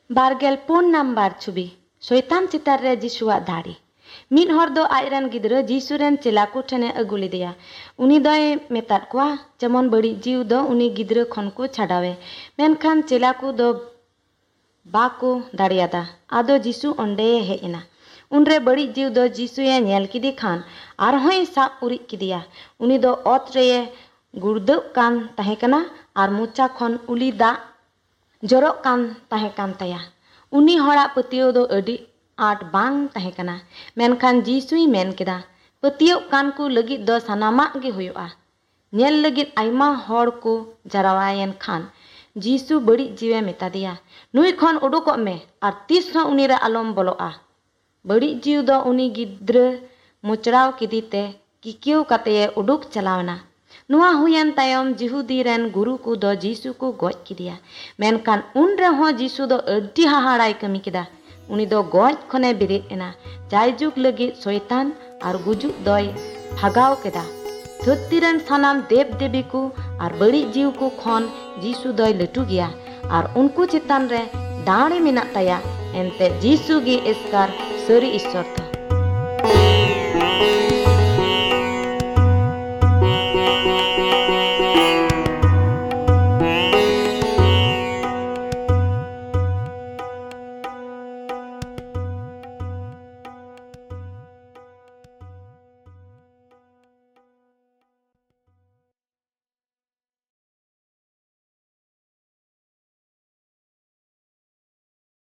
बारगेल number छुबी शैतान चितार रे जीशुआ दाड़ी मिद हर दो आयरन गिद्र जीशुरेन चेला को ठेने अगु लेदेया उनी दोय मेताद कोआ जेमन बड़ी जीव दो उनी गिद्र खन को छाड़ावे मेनखान चेला को दो बाको दाड़ियादा आदो जीशु ओंडे हेजना उनरे बड़ी जीव दो जीशुए नेल किदी खान आरहोय साब उरी किदिया उनी दो ओत रे गुर्दो कान तहेकना आर मुचा खन उली दा जरो कान तहेकान तया उनी हड़ा पतियो दो अडी आट बांग तहेकना मेनखान जीसुई मेन केदा पतियो कान को लगित दो सनामा गे हुयुआ नेल लगित आइमा हड़ को जरावायन खान जीसु बड़ी जीवे मेता दिया नुई खन उडुको में आर तीस हो उनी रे आलम बोलोआ बड़ी जीव दो उनी गिद्र मुचड़ाव किदीते किकियो काते उडुक चलावना नुआ हुयन तायम जिहुदी रेन गुरु को दो जीसु को गोज किदिया मेनखान उन रे हो जीसु दो अड्डी हाहाड़ाय कमी किदा उनी दो गोज खने बिरिद एना जायजुग लगी शैतान आर गुजुक दोय भागाव केदा धरती रेन सानाम देव देवी को आर बड़ी जीव को खन जीसु दोय लटू गया आर उनको चितान रे दाड़े मेना ताया एनते जीसु गे एस्कार सरी ईश्वर था।